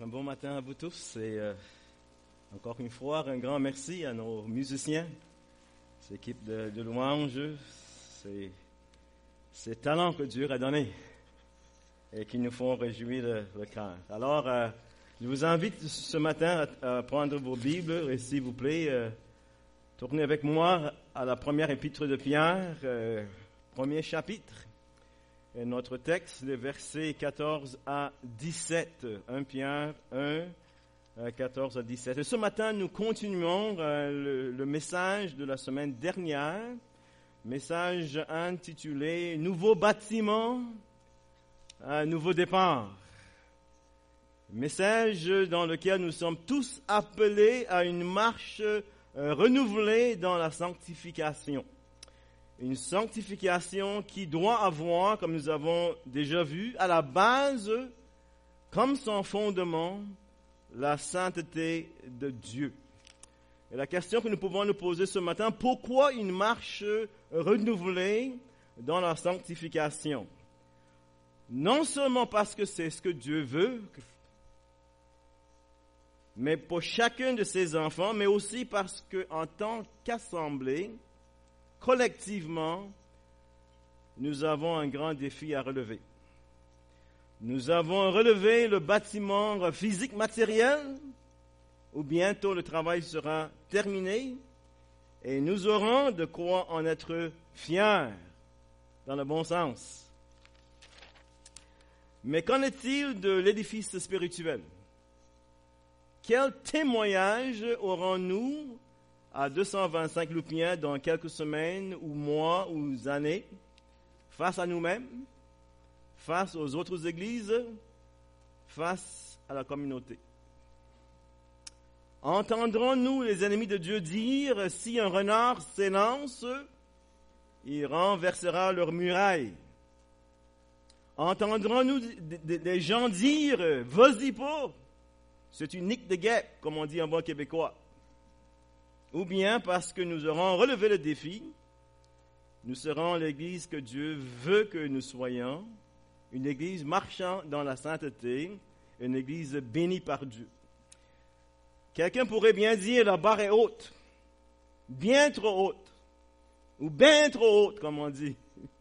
Un bon matin à vous tous et encore une fois, un grand merci à nos musiciens, cette équipe de louanges, ces talents que Dieu a donnés et qui nous font réjouir le cœur. Alors, je vous invite ce matin à prendre vos Bibles et s'il vous plaît, tournez avec moi à la première épître de Pierre, premier chapitre. Et notre texte, les versets 14 à 17, 1 Pierre 1, 14 à 17. Et ce matin, nous continuons le message de la semaine dernière, message intitulé « Nouveau bâtiment, nouveau départ ». Message dans lequel nous sommes tous appelés à une marche renouvelée dans la sanctification. Une sanctification qui doit avoir, comme nous avons déjà vu, à la base, comme son fondement, la sainteté de Dieu. Et la question que nous pouvons nous poser ce matin, pourquoi une marche renouvelée dans la sanctification? Non seulement parce que c'est ce que Dieu veut, mais pour chacun de ses enfants, mais aussi parce qu'en tant qu'assemblée, collectivement, nous avons un grand défi à relever. Nous avons relevé le bâtiment physique matériel, où bientôt le travail sera terminé, et nous aurons de quoi en être fiers, dans le bon sens. Mais qu'en est-il de l'édifice spirituel? Quel témoignage aurons-nous à 225 Loupiens dans quelques semaines ou mois ou années, face à nous-mêmes, face aux autres églises, face à la communauté? Entendrons-nous les ennemis de Dieu dire, si un renard s'élance, il renversera leurs murailles? Entendrons-nous des gens dire, vas-y pas, c'est une nique de guêpe, comme on dit en bon québécois? Ou bien parce que nous aurons relevé le défi, nous serons l'Église que Dieu veut que nous soyons, une Église marchant dans la sainteté, une Église bénie par Dieu. Quelqu'un pourrait bien dire la barre est haute, bien trop haute, ou bien trop haute, comme on dit.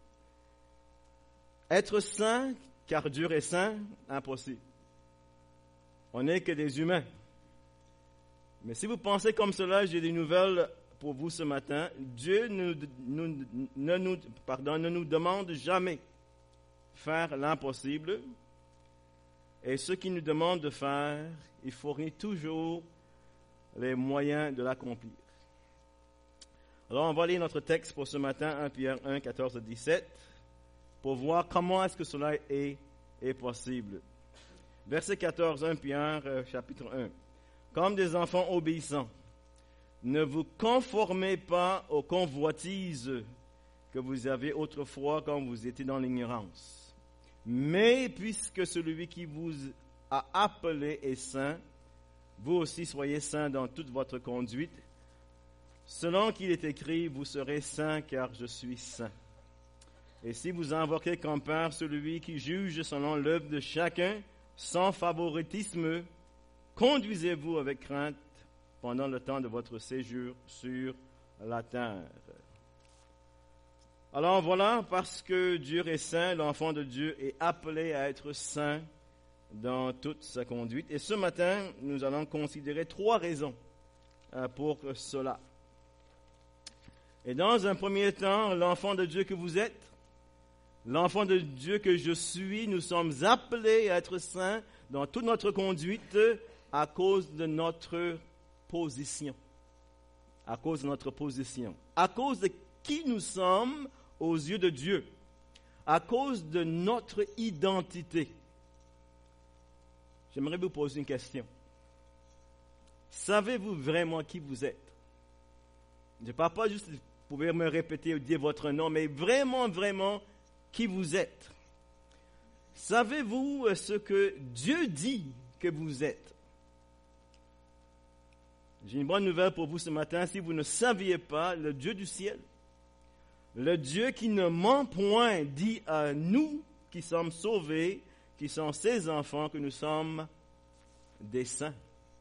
Être saint, car Dieu est saint, impossible. On n'est que des humains. Mais si vous pensez comme cela, j'ai des nouvelles pour vous ce matin. Dieu ne nous demande jamais faire l'impossible. Et ce qu'il nous demande de faire, il fournit toujours les moyens de l'accomplir. Alors, on va lire notre texte pour ce matin, 1 Pierre 1, 14 à 17, pour voir comment est-ce que cela est possible. Verset 14, 1 Pierre, chapitre 1. Comme des enfants obéissants, ne vous conformez pas aux convoitises que vous avez autrefois quand vous étiez dans l'ignorance. Mais puisque celui qui vous a appelé est saint, vous aussi soyez saints dans toute votre conduite. Selon qu'il est écrit, vous serez saints car je suis saint. Et si vous invoquez comme Père celui qui juge selon l'œuvre de chacun, sans favoritisme, conduisez-vous avec crainte pendant le temps de votre séjour sur la terre. Alors voilà, parce que Dieu est saint, l'enfant de Dieu est appelé à être saint dans toute sa conduite. Et ce matin, nous allons considérer 3 raisons pour cela. Et dans un premier temps, l'enfant de Dieu que vous êtes, l'enfant de Dieu que je suis, nous sommes appelés à être saints dans toute notre conduite à cause de notre position. À cause de notre position. À cause de qui nous sommes aux yeux de Dieu. À cause de notre identité. J'aimerais vous poser une question. Savez-vous vraiment qui vous êtes? Je ne parle pas juste de pouvoir me répéter ou dire votre nom, mais vraiment, vraiment, qui vous êtes. Savez-vous ce que Dieu dit que vous êtes? J'ai une bonne nouvelle pour vous ce matin. Si vous ne saviez pas, le Dieu du ciel, le Dieu qui ne ment point, dit à nous qui sommes sauvés, qui sont ses enfants, que nous sommes des saints.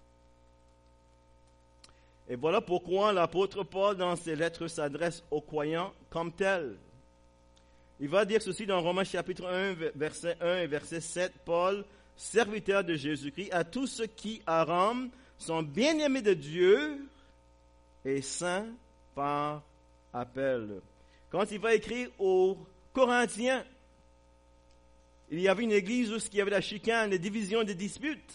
Et voilà pourquoi l'apôtre Paul, dans ses lettres, s'adresse aux croyants comme tels. Il va dire ceci dans Romains chapitre 1, verset 1 et verset 7. Paul, serviteur de Jésus-Christ, à tous ceux qui, à Rome, sont bien-aimés de Dieu et saints par appel. Quand il va écrire aux Corinthiens, il y avait une église où il y avait la chicane, des divisions, des disputes.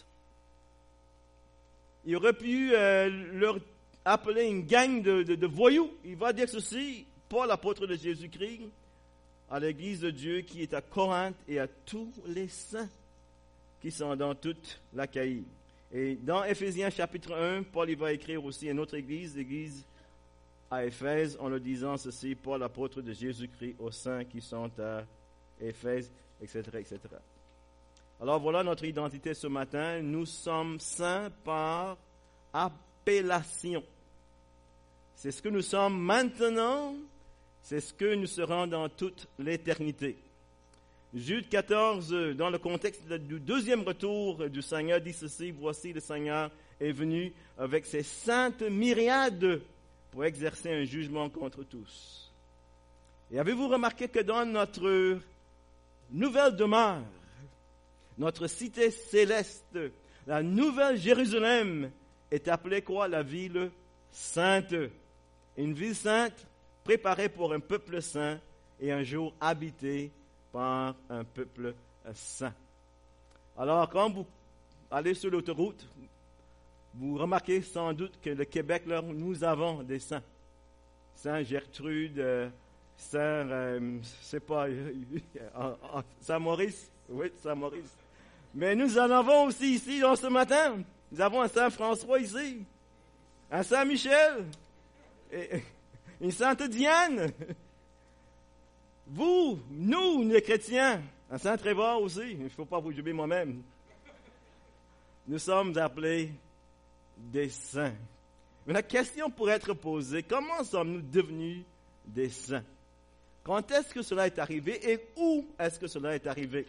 Il aurait pu leur appeler une gang de voyous. Il va dire ceci, Paul, l'apôtre de Jésus-Christ, à l'église de Dieu qui est à Corinthe et à tous les saints qui sont dans toute l'Achaïe. Et dans Éphésiens chapitre 1, Paul il va écrire aussi à une autre église, l'église à Éphèse, en le disant ceci, Paul, l'apôtre de Jésus-Christ, aux saints qui sont à Éphèse, etc., etc. Alors voilà notre identité ce matin. Nous sommes saints par appellation. C'est ce que nous sommes maintenant, c'est ce que nous serons dans toute l'éternité. Jude 14, dans le contexte du deuxième retour du Seigneur, dit ceci, voici le Seigneur est venu avec ses saintes myriades pour exercer un jugement contre tous. Et avez-vous remarqué que dans notre nouvelle demeure, notre cité céleste, la nouvelle Jérusalem est appelée quoi? La ville sainte. Une ville sainte préparée pour un peuple saint et un jour habitée par un peuple saint. Alors, quand vous allez sur l'autoroute, vous remarquez sans doute que le Québec, là, nous avons des saints. Saint Gertrude, Saint, c'est pas, Saint-Maurice. Oui, Saint-Maurice. Mais nous en avons aussi ici, ce matin. Nous avons un Saint-François ici, un Saint-Michel, et une Sainte Diane. Vous, nous, les chrétiens, un Saint-Trévor aussi, il ne faut pas vous juger moi-même. Nous sommes appelés des saints. Mais la question pourrait être posée, comment sommes-nous devenus des saints? Quand est-ce que cela est arrivé et où est-ce que cela est arrivé?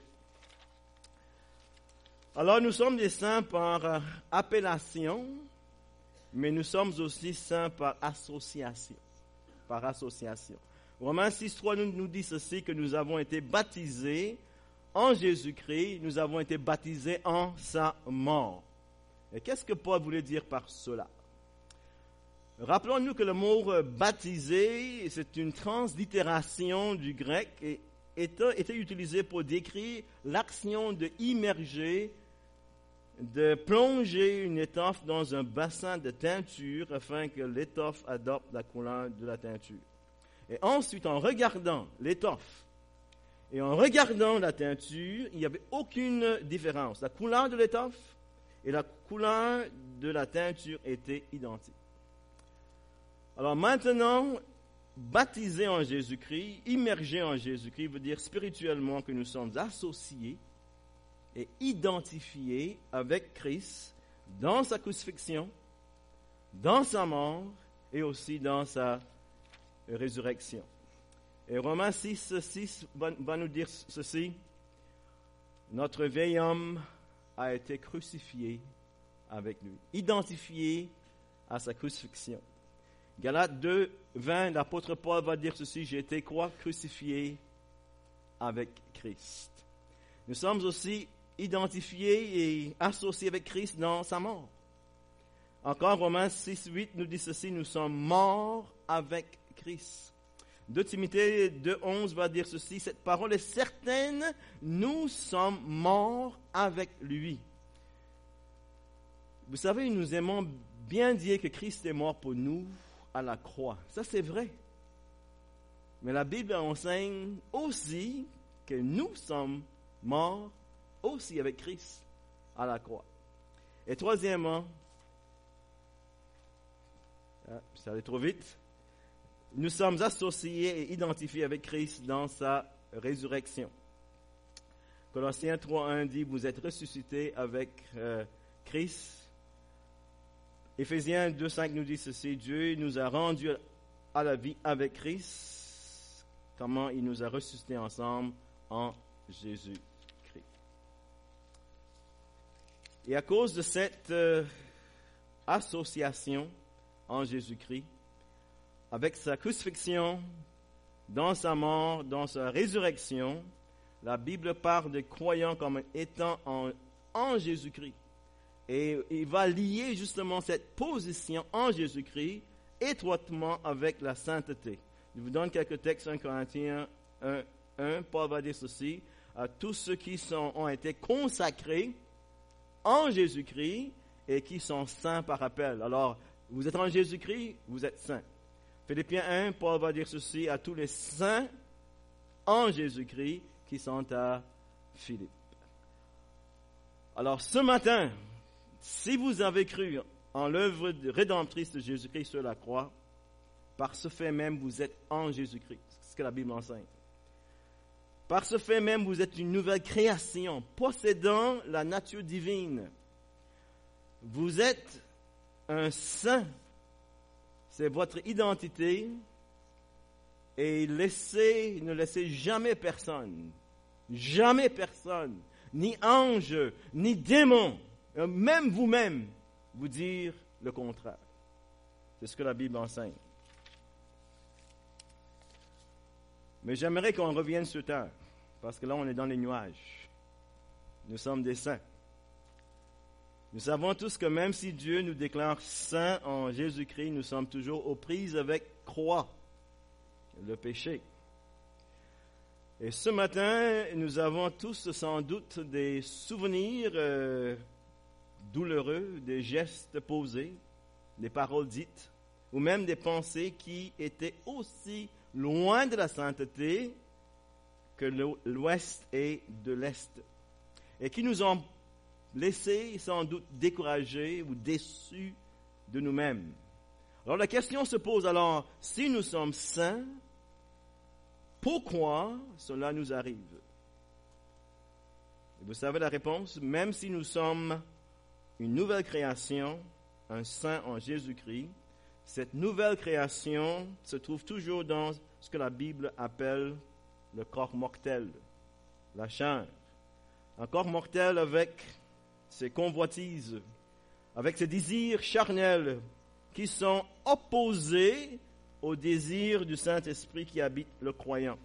Alors nous sommes des saints par appellation, mais nous sommes aussi saints par association. Par association. Romains 6.3 nous dit ceci, que nous avons été baptisés en Jésus-Christ, nous avons été baptisés en sa mort. Et qu'est-ce que Paul voulait dire par cela? Rappelons-nous que le mot baptisé, c'est une translittération du grec et était utilisé pour décrire l'action de immerger, de plonger une étoffe dans un bassin de teinture afin que l'étoffe adopte la couleur de la teinture. Et ensuite, en regardant l'étoffe et en regardant la teinture, il n'y avait aucune différence. La couleur de l'étoffe et la couleur de la teinture étaient identiques. Alors maintenant, baptisé en Jésus-Christ, immergé en Jésus-Christ, veut dire spirituellement que nous sommes associés et identifiés avec Christ dans sa crucifixion, dans sa mort et aussi dans sa résurrection. Et Romains 6 va nous dire ceci, notre vieil homme a été crucifié avec lui, identifié à sa crucifixion. Galates 2, 20, l'apôtre Paul va dire ceci, j'ai été quoi? Crucifié avec Christ. Nous sommes aussi identifiés et associés avec Christ dans sa mort. Encore Romains 6, 8 nous dit ceci, nous sommes morts avec Christ. 2 Timothée 2, 11 va dire ceci, cette parole est certaine, nous sommes morts avec lui. Vous savez, nous aimons bien dire que Christ est mort pour nous à la croix. Ça, c'est vrai. Mais la Bible enseigne aussi que nous sommes morts aussi avec Christ à la croix. Et troisièmement, ça allait trop vite, nous sommes associés et identifiés avec Christ dans sa résurrection. Colossiens 3.1 dit, vous êtes ressuscités avec Christ. Éphésiens 2.5 nous dit ceci, Dieu nous a rendus à la vie avec Christ, comment il nous a ressuscités ensemble en Jésus-Christ. Et à cause de cette association en Jésus-Christ, avec sa crucifixion, dans sa mort, dans sa résurrection, la Bible parle des croyants comme étant en Jésus-Christ. Et il va lier justement cette position en Jésus-Christ étroitement avec la sainteté. Je vous donne quelques textes, 1 Corinthiens 1, Paul va dire ceci, à tous ceux qui ont été consacrés en Jésus-Christ et qui sont saints par appel. Alors, vous êtes en Jésus-Christ, vous êtes saints. Philippiens 1, Paul va dire ceci, à tous les saints en Jésus-Christ qui sont à Philippe. Alors, ce matin, si vous avez cru en l'œuvre rédemptrice de Jésus-Christ sur la croix, par ce fait même, vous êtes en Jésus-Christ. C'est ce que la Bible enseigne. Par ce fait même, vous êtes une nouvelle création, possédant la nature divine. Vous êtes un saint. C'est votre identité. Et ne laissez jamais personne, ni ange, ni démon, même vous-même, vous dire le contraire. C'est ce que la Bible enseigne. Mais j'aimerais qu'on revienne sur terre, parce que là, on est dans les nuages. Nous sommes des saints. Nous savons tous que même si Dieu nous déclare saints en Jésus-Christ, nous sommes toujours aux prises avec croix, le péché. Et ce matin, nous avons tous sans doute des souvenirs douloureux, des gestes posés, des paroles dites, ou même des pensées qui étaient aussi loin de la sainteté que l'ouest et de l'est, et qui nous ont laissés sans doute découragés ou déçus de nous-mêmes. Alors la question se pose alors, si nous sommes saints, pourquoi cela nous arrive? Et vous savez la réponse, même si nous sommes une nouvelle création, un saint en Jésus-Christ, cette nouvelle création se trouve toujours dans ce que la Bible appelle le corps mortel, la chair. Un corps mortel avec ses convoitises, avec ses désirs charnels qui sont opposés au désir du Saint-Esprit qui habite le croyant.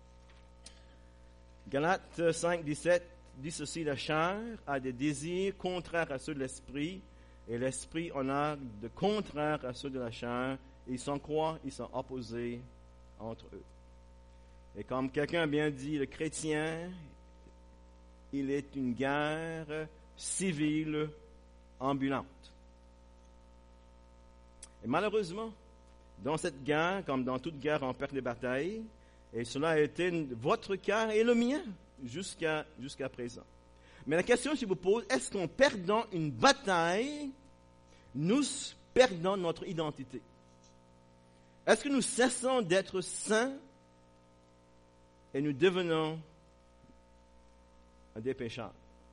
Galates 5, 17 dit ceci, la chair a des désirs contraires à ceux de l'esprit, et l'esprit en a de contraires à ceux de la chair. Ils sont quoi? Ils sont opposés entre eux. Et comme quelqu'un a bien dit, le chrétien, il est une guerre civile ambulante. Et malheureusement, dans cette guerre, comme dans toute guerre, on perd des batailles, et cela a été votre cas et le mien jusqu'à présent. Mais la question que je vous pose, est-ce qu'en perdant une bataille, nous perdons notre identité? Est-ce que nous cessons d'être saints et nous devenons des pécheurs?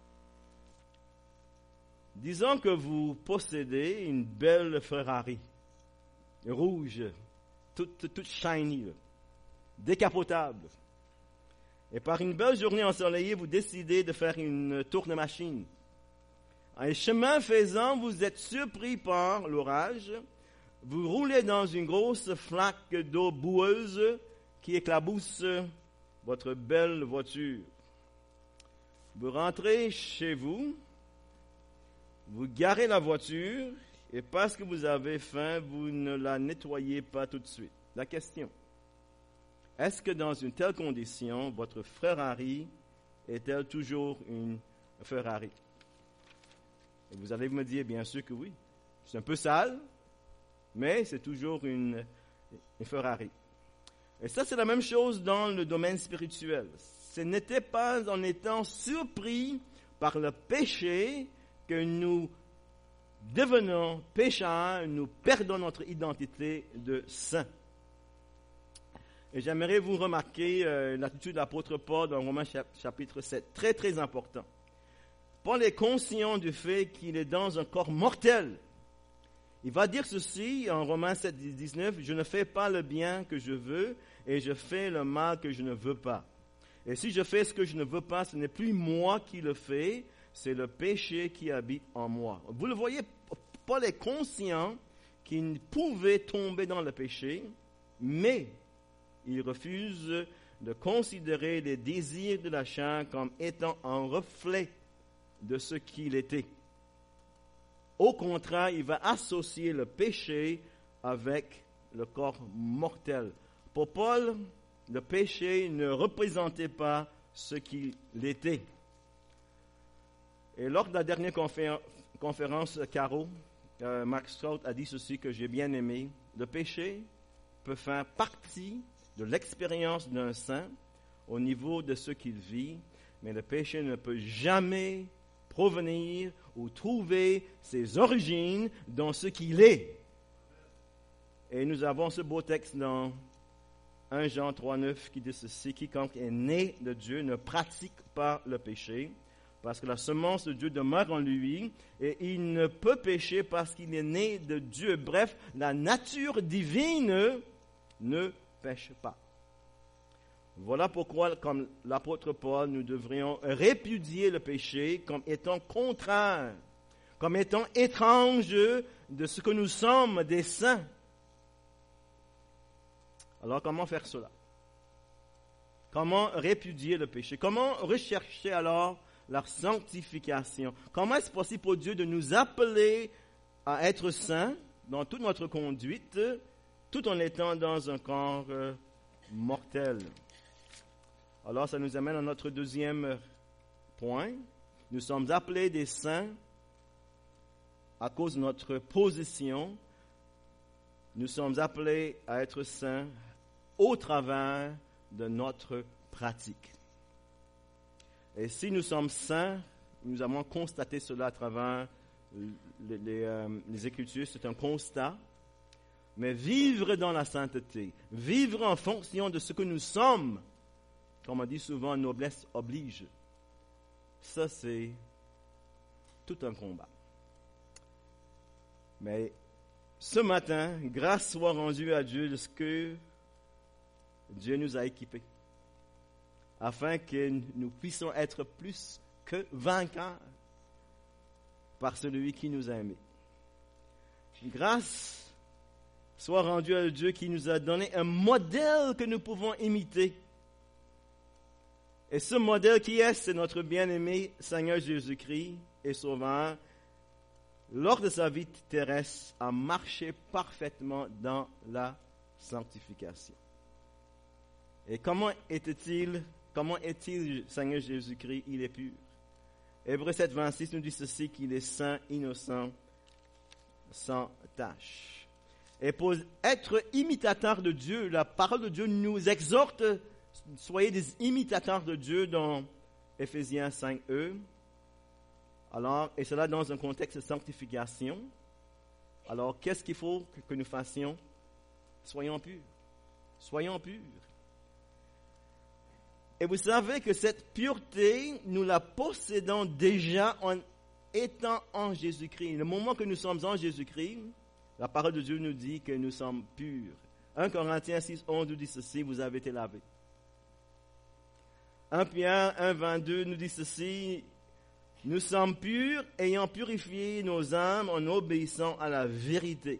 Disons que vous possédez une belle Ferrari, rouge, toute shiny, décapotable. Et par une belle journée ensoleillée, vous décidez de faire une tour de machine. En chemin faisant, vous êtes surpris par l'orage. Vous roulez dans une grosse flaque d'eau boueuse qui éclabousse votre belle voiture. Vous rentrez chez vous, vous garez la voiture, et parce que vous avez faim, vous ne la nettoyez pas tout de suite. La question, est-ce que dans une telle condition, votre Ferrari est-elle toujours une Ferrari? Et vous allez me dire, bien sûr que oui. C'est un peu sale, mais c'est toujours une Ferrari. Et ça, c'est la même chose dans le domaine spirituel. Ce n'était pas en étant surpris par le péché que nous devenons pécheurs, nous perdons notre identité de saint. Et j'aimerais vous remarquer l'attitude de l'apôtre Paul dans Romains chapitre 7, très très important. Paul est conscient du fait qu'il est dans un corps mortel. Il va dire ceci en Romains 7, 19, « Je ne fais pas le bien que je veux et je fais le mal que je ne veux pas. Et si je fais ce que je ne veux pas, ce n'est plus moi qui le fais, c'est le péché qui habite en moi. Vous le voyez, Paul est conscient qu'il ne pouvait tomber dans le péché, mais il refuse de considérer les désirs de la chair comme étant un reflet de ce qu'il était. Au contraire, il va associer le péché avec le corps mortel. Pour Paul, le péché ne représentait pas ce qu'il était. Et lors de la dernière conférence Caro, Mark Strout a dit ceci que j'ai bien aimé. Le péché peut faire partie de l'expérience d'un saint au niveau de ce qu'il vit, mais le péché ne peut jamais provenir ou trouver ses origines dans ce qu'il est. Et nous avons ce beau texte dans 1 Jean 3,9 qui dit ceci: quiconque est né de Dieu ne pratique pas le péché, parce que la semence de Dieu demeure en lui, et il ne peut pécher parce qu'il est né de Dieu. Bref, la nature divine ne pêche pas. Voilà pourquoi, comme l'apôtre Paul, nous devrions répudier le péché comme étant contraire, comme étant étrange de ce que nous sommes, des saints. Alors, comment faire cela? Comment répudier le péché? Comment rechercher alors la sanctification? Comment est-ce possible pour Dieu de nous appeler à être saints dans toute notre conduite, tout en étant dans un corps mortel? Alors, ça nous amène à notre deuxième point. Nous sommes appelés des saints à cause de notre position. Nous sommes appelés à être saints au travers de notre pratique. Et si nous sommes saints, nous avons constaté cela à travers les Écritures, c'est un constat. Mais vivre dans la sainteté, vivre en fonction de ce que nous sommes, comme on dit souvent, noblesse oblige. Ça, c'est tout un combat. Mais ce matin, grâce soit rendue à Dieu de ce que Dieu nous a équipés, afin que nous puissions être plus que vainqueurs par celui qui nous a aimés. Grâce soit rendue à Dieu qui nous a donné un modèle que nous pouvons imiter. Et ce modèle qui est, c'est notre bien-aimé Seigneur Jésus-Christ et Sauveur. Lors de sa vie terrestre, a marché parfaitement dans la sanctification. Et comment est-il, Seigneur Jésus-Christ? Il est pur. Hébreux 7, 26 nous dit ceci, qu'il est saint, innocent, sans tache. Et pour être imitateur de Dieu, la parole de Dieu nous exhorte, soyez des imitateurs de Dieu dans Éphésiens 5:1. Alors, et cela dans un contexte de sanctification. Alors, qu'est-ce qu'il faut que nous fassions? Soyons purs. Soyons purs. Et vous savez que cette pureté, nous la possédons déjà en étant en Jésus-Christ. Le moment que nous sommes en Jésus-Christ, la parole de Dieu nous dit que nous sommes purs. 1 Corinthiens 6:11 nous dit ceci, vous avez été lavés. 1 Pierre 1:22 nous dit ceci, nous sommes purs, ayant purifié nos âmes en obéissant à la vérité.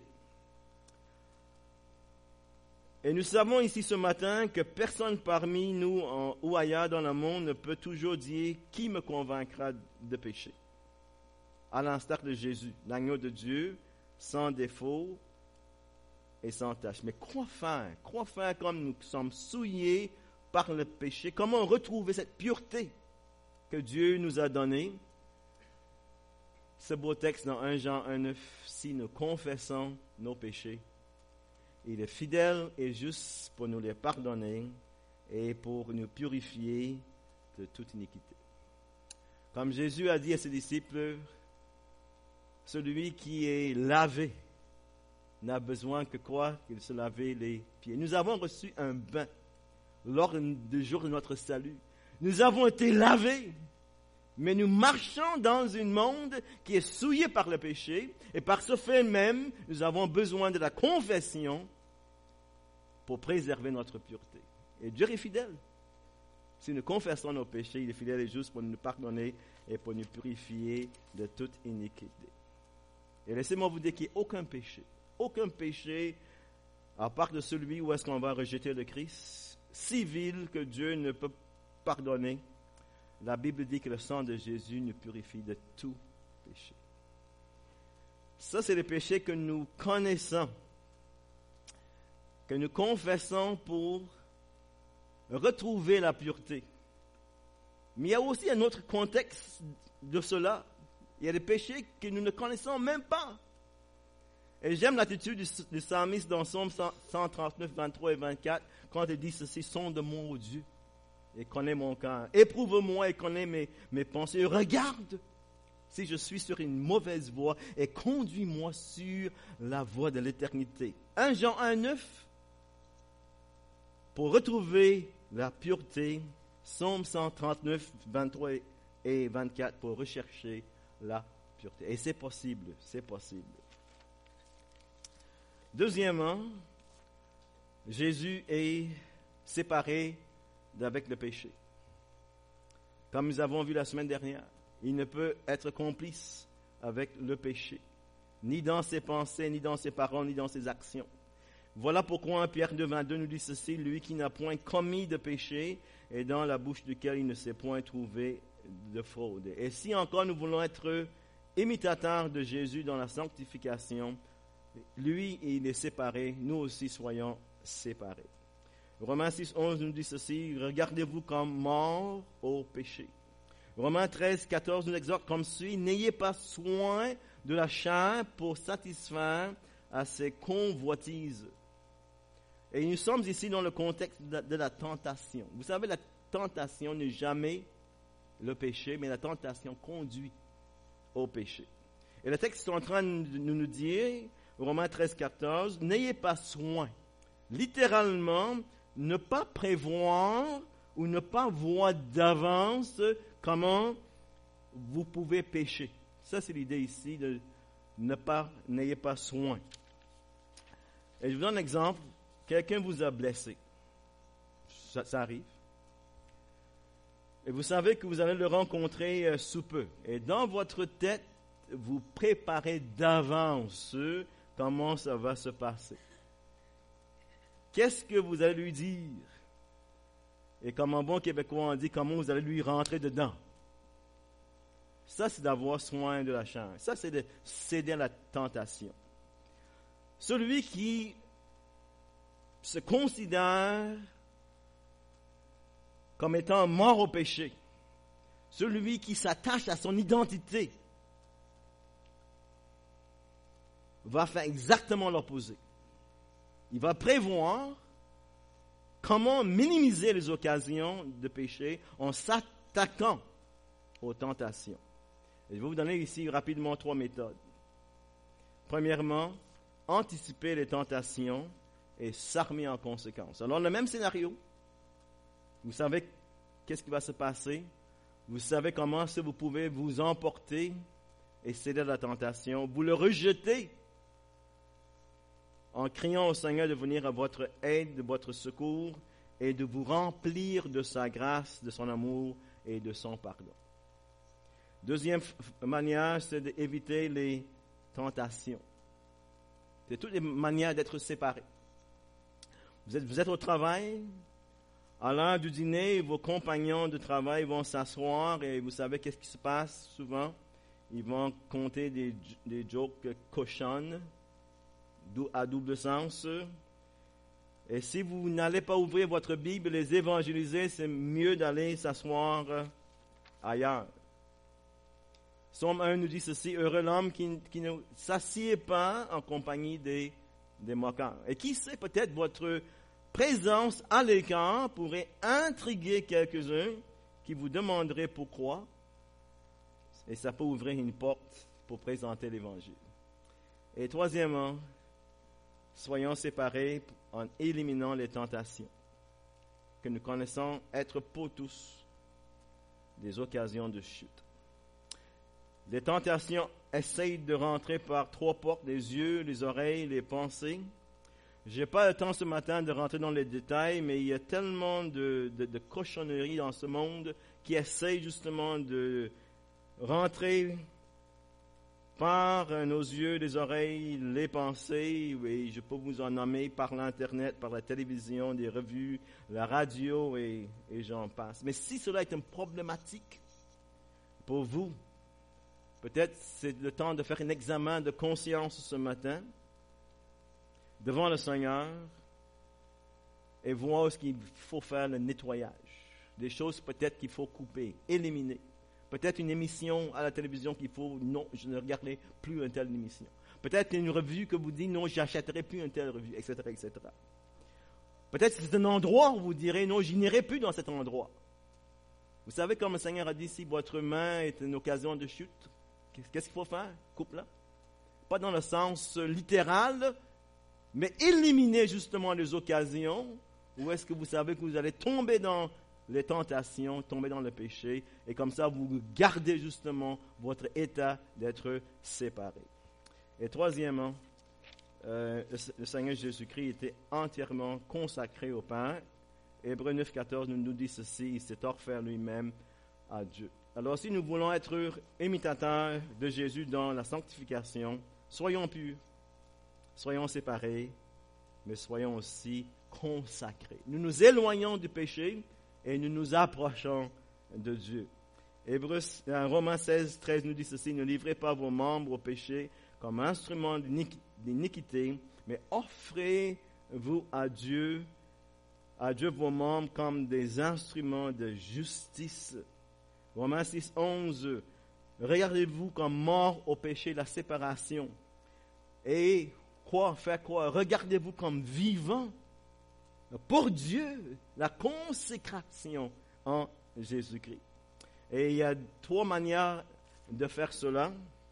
Et nous savons ici ce matin que personne parmi nous ou ailleurs dans le monde ne peut toujours dire « Qui me convaincra de péché ?» À l'instar de Jésus, l'agneau de Dieu, sans défaut et sans tache. Mais quoi faire? Quoi faire comme nous sommes souillés par le péché? Comment retrouver cette pureté que Dieu nous a donnée? Ce beau texte dans 1 Jean 1:9, si nous confessons nos péchés, il est fidèle et juste pour nous les pardonner et pour nous purifier de toute iniquité. Comme Jésus a dit à ses disciples, celui qui est lavé n'a besoin que quoi? Qu'il se lave les pieds. Nous avons reçu un bain lors du jour de notre salut. Nous avons été lavés. Mais nous marchons dans un monde qui est souillé par le péché, et par ce fait même, nous avons besoin de la confession pour préserver notre pureté. Et Dieu est fidèle. Si nous confessons nos péchés, il est fidèle et juste pour nous pardonner et pour nous purifier de toute iniquité. Et laissez-moi vous dire qu'il n'y a aucun péché, à part de celui où est-ce qu'on va rejeter le Christ, si vil que Dieu ne peut pardonner. La Bible dit que le sang de Jésus nous purifie de tout péché. Ça, c'est le péché que nous connaissons, que nous confessons pour retrouver la pureté. Mais il y a aussi un autre contexte de cela. Il y a des péchés que nous ne connaissons même pas. Et j'aime l'attitude du psalmiste dans Psaume 139, 23 et 24, quand il dit ceci: sonde-moi, ô Dieu, et connais mon cœur. Éprouve-moi et connais mes pensées. Regarde si je suis sur une mauvaise voie et conduis-moi sur la voie de l'éternité. 1 Jean 1, 9, pour retrouver la pureté. Psaume 139, 23 et 24, pour rechercher la pureté. Et c'est possible, c'est possible. Deuxièmement, Jésus est séparé d'avec le péché. Comme nous avons vu la semaine dernière, il ne peut être complice avec le péché, ni dans ses pensées, ni dans ses paroles, ni dans ses actions. Voilà pourquoi Pierre 2, 22 nous dit ceci: lui qui n'a point commis de péché et dans la bouche duquel il ne s'est point trouvé de fraude. Et si encore nous voulons être imitateurs de Jésus dans la sanctification, lui, il est séparé, nous aussi soyons séparés. Romains 6, 11 nous dit ceci: regardez-vous comme morts au péché. Romains 13, 14 nous exhorte comme suit: n'ayez pas soin de la chair pour satisfaire à ses convoitises. Et nous sommes ici dans le contexte de la tentation. Vous savez, la tentation n'est jamais le péché, mais la tentation conduit au péché. Et le texte est en train de nous dire, Romains 13, 14, n'ayez pas soin. Littéralement, ne pas prévoir ou ne pas voir d'avance comment vous pouvez pécher. Ça, c'est l'idée ici de n'ayez pas soin. Et je vous donne un exemple. Quelqu'un vous a blessé. Ça arrive. Et vous savez que vous allez le rencontrer sous peu. Et dans votre tête, vous préparez d'avance comment ça va se passer. Qu'est-ce que vous allez lui dire? Et comme en bon québécois, on dit comment vous allez lui rentrer dedans. Ça, c'est d'avoir soin de la chair. Ça, c'est de céder à la tentation. Celui qui se considère comme étant mort au péché, celui qui s'attache à son identité, va faire exactement l'opposé. Il va prévoir comment minimiser les occasions de péché en s'attaquant aux tentations. Et je vais vous donner ici rapidement 3 méthodes. Premièrement, anticiper les tentations et s'armer en conséquence. Alors, le même scénario, vous savez qu'est-ce qui va se passer, vous savez comment vous pouvez vous emporter et céder à la tentation, vous le rejetez en criant au Seigneur de venir à votre aide, de votre secours et de vous remplir de sa grâce, de son amour et de son pardon. Deuxième manière, c'est d'éviter les tentations. C'est toutes les manières d'être séparés. Vous êtes au travail, à l'heure du dîner, vos compagnons de travail vont s'asseoir et vous savez qu'est-ce qui se passe souvent? Ils vont compter des jokes cochonnes, à double sens. Et si vous n'allez pas ouvrir votre Bible et les évangéliser, c'est mieux d'aller s'asseoir ailleurs. Psaume 1 nous dit ceci: heureux l'homme qui ne s'assied pas en compagnie des moqueurs. Et qui sait, peut-être votre présence à l'écart pourrait intriguer quelques-uns qui vous demanderaient pourquoi. Et ça peut ouvrir une porte pour présenter l'Évangile. Et troisièmement, soyons séparés en éliminant les tentations que nous connaissons être pour tous des occasions de chute. Les tentations essayent de rentrer par 3 portes: les yeux, les oreilles, les pensées. Je n'ai pas le temps ce matin de rentrer dans les détails, mais il y a tellement de cochonneries dans ce monde qui essayent justement de rentrer par nos yeux, les oreilles, les pensées, oui, je peux vous en nommer par l'Internet, par la télévision, des revues, la radio et j'en passe. Mais si cela est une problématique pour vous, peut-être c'est le temps de faire un examen de conscience ce matin devant le Seigneur et voir ce qu'il faut faire le nettoyage. Des choses peut-être qu'il faut couper, éliminer. Peut-être une émission à la télévision qu'il faut, non, je ne regarderai plus une telle émission. Peut-être une revue que vous dites, non, je n'achèterai plus une telle revue, etc., etc. Peut-être c'est un endroit où vous direz, non, je n'irai plus dans cet endroit. Vous savez, comme le Seigneur a dit, si votre main est une occasion de chute, qu'est-ce qu'il faut faire? Coupe-la. Pas dans le sens littéral, mais éliminer justement les occasions où est-ce que vous savez que vous allez tomber dans les tentations, tomber dans le péché, et comme ça, vous gardez justement votre état d'être séparé. Et troisièmement, le Seigneur Jésus-Christ était entièrement consacré au Père. Hébreux 9, 14 nous dit ceci, il s'est offert lui-même à Dieu. Alors, si nous voulons être imitateurs de Jésus dans la sanctification, soyons purs, soyons séparés, mais soyons aussi consacrés. Nous nous éloignons du péché, et nous nous approchons de Dieu. Romains 16, 13 nous dit ceci, ne livrez pas vos membres au péché comme instruments d'iniquité, mais offrez-vous à Dieu vos membres comme des instruments de justice. Romains 6, 11, regardez-vous comme morts au péché, la séparation. Et faire quoi? Regardez-vous comme vivants pour Dieu, la consécration en Jésus-Christ. Et il y a 3 manières de faire cela.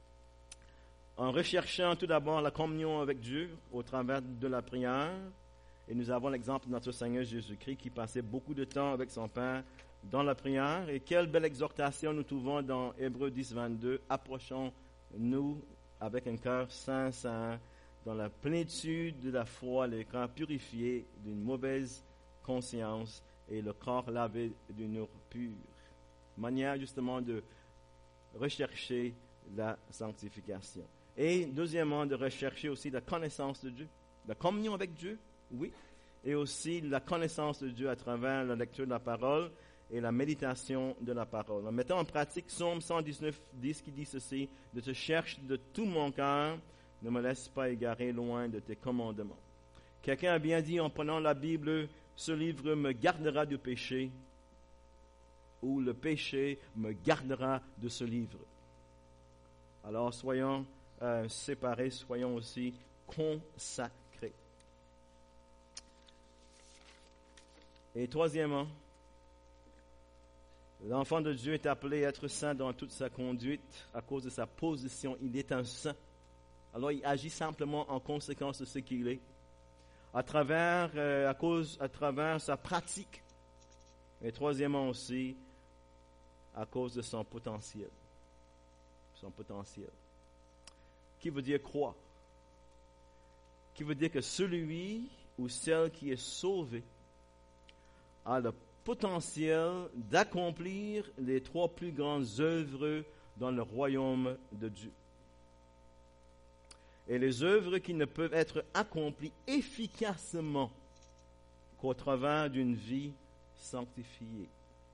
En recherchant tout d'abord la communion avec Dieu au travers de la prière. Et nous avons l'exemple de notre Seigneur Jésus-Christ qui passait beaucoup de temps avec son Père dans la prière. Et quelle belle exhortation nous trouvons dans Hébreux 10, 22. Approchons-nous avec un cœur sincère, dans la plénitude de la foi, le cœur purifié d'une mauvaise conscience et le corps lavé d'une eau pure. Manière justement de rechercher la sanctification. Et deuxièmement, de rechercher aussi la connaissance de Dieu. La communion avec Dieu, oui. Et aussi la connaissance de Dieu à travers la lecture de la parole et la méditation de la parole. En mettant en pratique Psaume 119, 10 qui dit ceci, « Je te cherche de tout mon cœur, ne me laisse pas égarer loin de tes commandements. » Quelqu'un a bien dit en prenant la Bible, ce livre me gardera du péché, ou le péché me gardera de ce livre. Alors soyons séparés, soyons aussi consacrés. Et troisièmement, l'enfant de Dieu est appelé à être saint dans toute sa conduite à cause de sa position. Il est un saint. Alors il agit simplement en conséquence de ce qu'il est, à travers sa pratique, et troisièmement aussi, à cause de son potentiel. Son potentiel. Qui veut dire croire. Qui veut dire que celui ou celle qui est sauvé a le potentiel d'accomplir les 3 plus grandes œuvres dans le royaume de Dieu. Et les œuvres qui ne peuvent être accomplies efficacement qu'au travers d'une vie sanctifiée.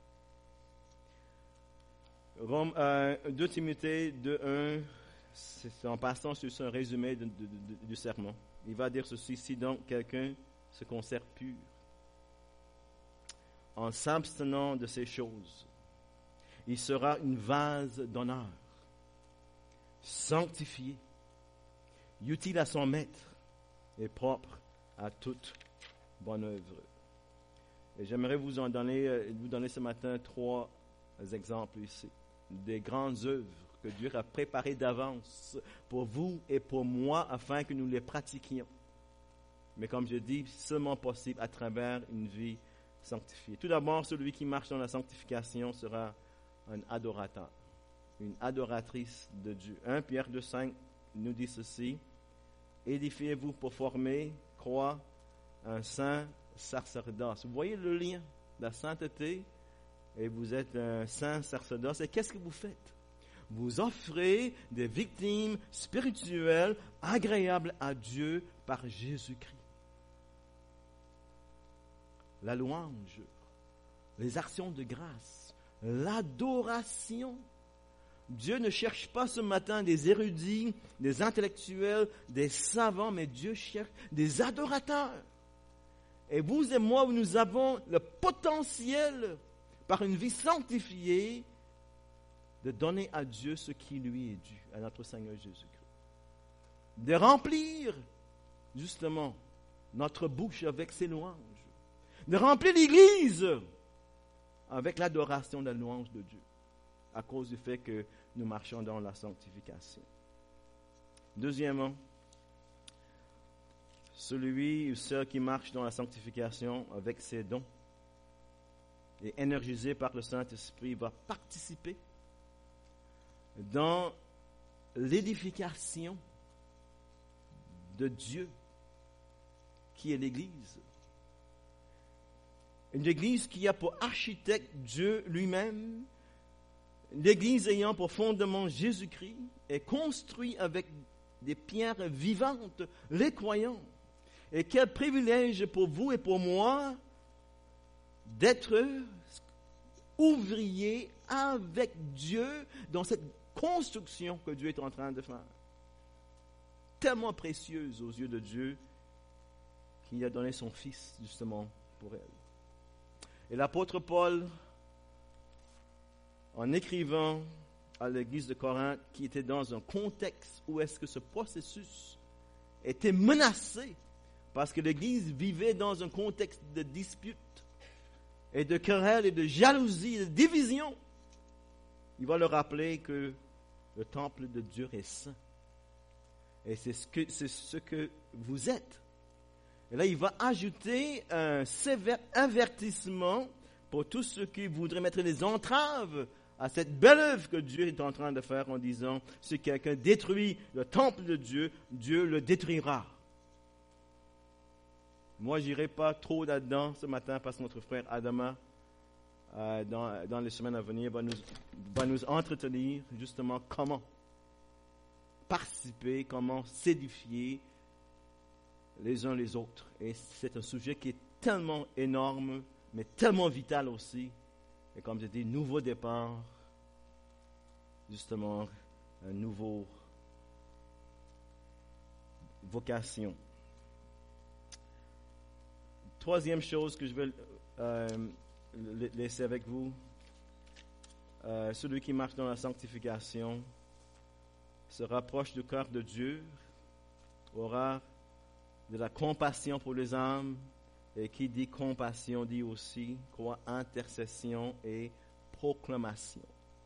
2 Timothée 2:1, c'est en passant sur ce résumé du sermon. Il va dire ceci, si donc quelqu'un se conserve pur, en s'abstenant de ces choses, il sera une vase d'honneur, sanctifié, utile à son maître et propre à toute bonne œuvre. Et j'aimerais vous donner ce matin 3 exemples ici, des grandes œuvres que Dieu a préparées d'avance pour vous et pour moi afin que nous les pratiquions. Mais comme je dis, seulement possible à travers une vie sanctifiée. Tout d'abord, celui qui marche dans la sanctification sera un adorateur, une adoratrice de Dieu. 1 Pierre 2:5 nous dit ceci, édifiez-vous pour former, croire, un saint sacerdoce. Vous voyez le lien, la sainteté, et vous êtes un saint sacerdoce. Et qu'est-ce que vous faites? vous offrez des victimes spirituelles agréables à Dieu par Jésus-Christ. La louange, les actions de grâce, l'adoration. Dieu ne cherche pas ce matin des érudits, des intellectuels, des savants, mais Dieu cherche des adorateurs. Et vous et moi, nous avons le potentiel, par une vie sanctifiée, de donner à Dieu ce qui lui est dû, à notre Seigneur Jésus-Christ. De remplir, justement, notre bouche avec ses louanges. De remplir l'Église avec l'adoration de la louange de Dieu, à cause du fait que nous marchons dans la sanctification. Deuxièmement, celui ou celle qui marche dans la sanctification avec ses dons et énergisé par le Saint-Esprit va participer dans l'édification de Dieu qui est l'Église. Une Église qui a pour architecte Dieu lui-même, l'Église ayant pour fondement Jésus-Christ, est construite avec des pierres vivantes, les croyants. Et quel privilège pour vous et pour moi d'être ouvriers avec Dieu dans cette construction que Dieu est en train de faire. Tellement précieuse aux yeux de Dieu qu'il a donné son Fils justement pour elle. Et l'apôtre Paul, en écrivant à l'église de Corinthe, qui était dans un contexte où est-ce que ce processus était menacé, parce que l'église vivait dans un contexte de dispute et de querelle et de jalousie et de division, il va leur rappeler que le temple de Dieu est saint. Et c'est ce que vous êtes. Et là, il va ajouter un sévère avertissement pour tous ceux qui voudraient mettre des entraves à cette belle œuvre que Dieu est en train de faire en disant, si quelqu'un détruit le temple de Dieu, Dieu le détruira. Moi, je n'irai pas trop là-dedans ce matin parce que notre frère Adama, dans les semaines à venir, va nous entretenir justement comment participer, comment s'édifier les uns les autres. Et c'est un sujet qui est tellement énorme, mais tellement vital aussi. Et comme je dis, nouveau départ, justement, un nouveau vocation. Troisième chose que je vais laisser avec vous, celui qui marche dans la sanctification se rapproche du cœur de Dieu, aura de la compassion pour les âmes, et qui dit compassion dit aussi quoi, intercession et proclamation.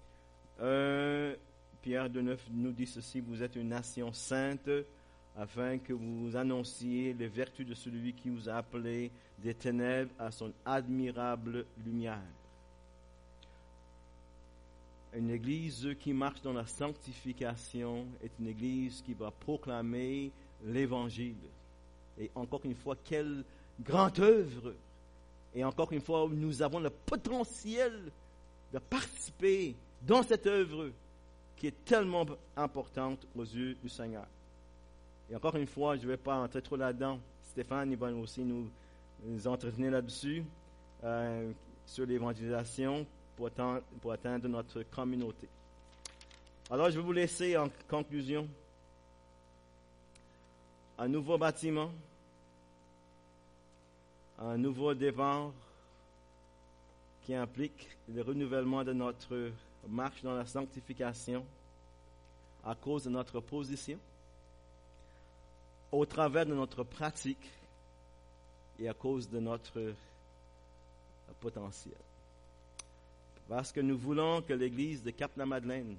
Pierre 2,9 nous dit ceci, vous êtes une nation sainte, afin que vous annonciez les vertus de celui qui vous a appelé des ténèbres à son admirable lumière. Une église qui marche dans la sanctification est une église qui va proclamer l'évangile. Et encore une fois, quelle grande œuvre! Et encore une fois, nous avons le potentiel de participer dans cette œuvre qui est tellement importante aux yeux du Seigneur. Et encore une fois, je ne vais pas entrer trop là-dedans. Stéphane, il va aussi nous entretenir là-dessus, sur l'évangélisation pour atteindre notre communauté. Alors, je vais vous laisser en conclusion un nouveau bâtiment, un nouveau départ qui implique le renouvellement de notre marche dans la sanctification à cause de notre position, au travers de notre pratique et à cause de notre potentiel. Parce que nous voulons que l'Église de Cap-la-Madeleine,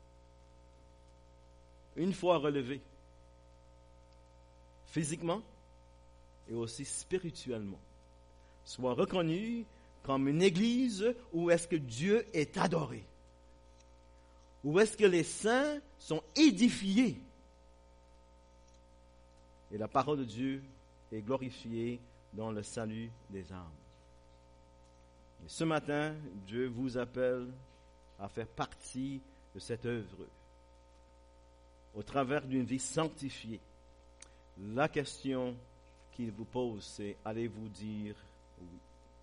une fois relevée, physiquement et aussi spirituellement, soit reconnue comme une Église où est-ce que Dieu est adoré, où est-ce que les saints sont édifiés et la parole de Dieu est glorifiée dans le salut des âmes. Et ce matin, Dieu vous appelle à faire partie de cette œuvre au travers d'une vie sanctifiée, la question qu'il vous pose, c'est allez-vous dire oui?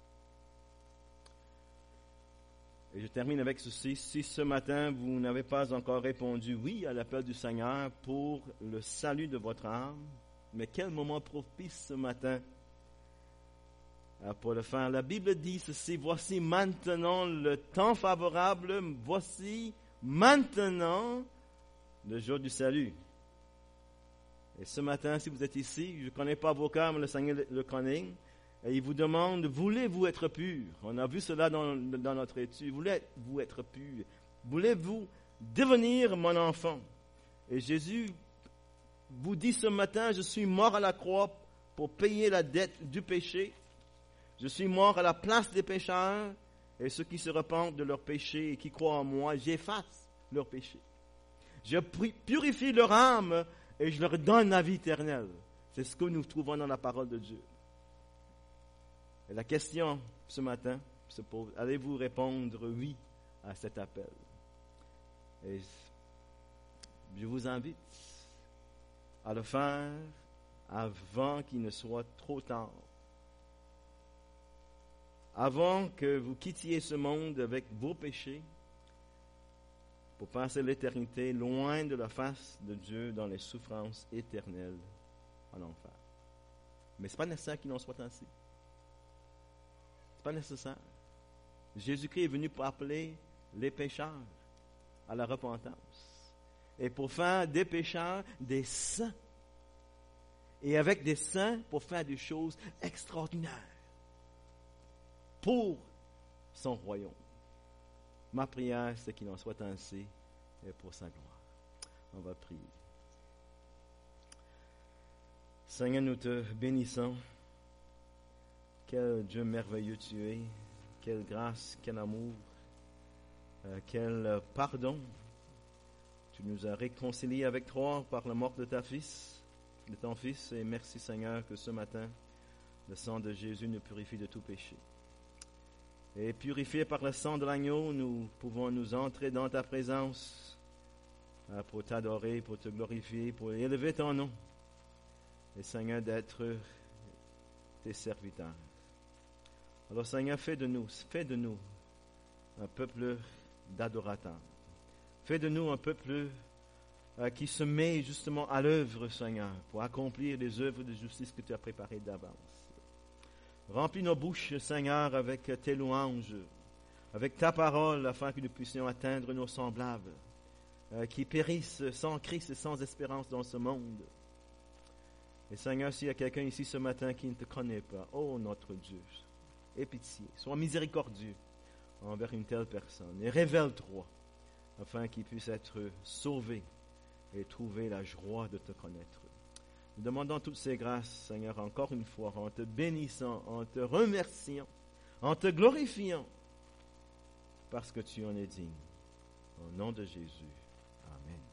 Et je termine avec ceci. Si ce matin vous n'avez pas encore répondu oui à l'appel du Seigneur pour le salut de votre âme, mais quel moment propice ce matin pour le faire. La Bible dit ceci: voici maintenant le temps favorable, voici maintenant le jour du salut. Et ce matin, si vous êtes ici, je ne connais pas vos cœurs, mais le Seigneur le connaît. Et il vous demande, voulez-vous être pur? On a vu cela dans notre étude. Voulez-vous être pur? Voulez-vous devenir mon enfant? Et Jésus vous dit ce matin, je suis mort à la croix pour payer la dette du péché. Je suis mort à la place des pécheurs. Et ceux qui se repentent de leurs péchés et qui croient en moi, j'efface leurs péchés. Je purifie leur âme et je leur donne la vie éternelle. C'est ce que nous trouvons dans la parole de Dieu. Et la question ce matin se pose, allez-vous répondre oui à cet appel? Et je vous invite à le faire avant qu'il ne soit trop tard. Avant que vous quittiez ce monde avec vos péchés pour passer l'éternité loin de la face de Dieu dans les souffrances éternelles en enfer. Mais ce n'est pas nécessaire qu'il en soit ainsi. Ce n'est pas nécessaire. Jésus-Christ est venu pour appeler les pécheurs à la repentance et pour faire des pécheurs des saints. Et avec des saints, pour faire des choses extraordinaires pour son royaume. Ma prière, c'est qu'il en soit ainsi et pour sa gloire. On va prier. Seigneur, nous te bénissons. Quel Dieu merveilleux tu es. Quelle grâce, quel amour, quel pardon. Tu nous as réconciliés avec toi par la mort de ton Fils. Et merci Seigneur que ce matin, le sang de Jésus nous purifie de tout péché. Et purifiés par le sang de l'agneau, nous pouvons nous entrer dans ta présence pour t'adorer, pour te glorifier, pour élever ton nom. Et Seigneur, d'être tes serviteurs. Alors Seigneur, fais de nous un peuple d'adorateurs. Fais de nous un peuple qui se met justement à l'œuvre, Seigneur, pour accomplir les œuvres de justice que tu as préparées d'avance. Remplis nos bouches, Seigneur, avec tes louanges, avec ta parole, afin que nous puissions atteindre nos semblables, qui périssent sans Christ et sans espérance dans ce monde. Et Seigneur, s'il y a quelqu'un ici ce matin qui ne te connaît pas, ô notre Dieu, aie pitié, sois miséricordieux envers une telle personne, et révèle-toi, afin qu'il puisse être sauvé et trouver la joie de te connaître. Nous demandons toutes ces grâces, Seigneur, encore une fois, en te bénissant, en te remerciant, en te glorifiant, parce que tu en es digne. Au nom de Jésus. Amen.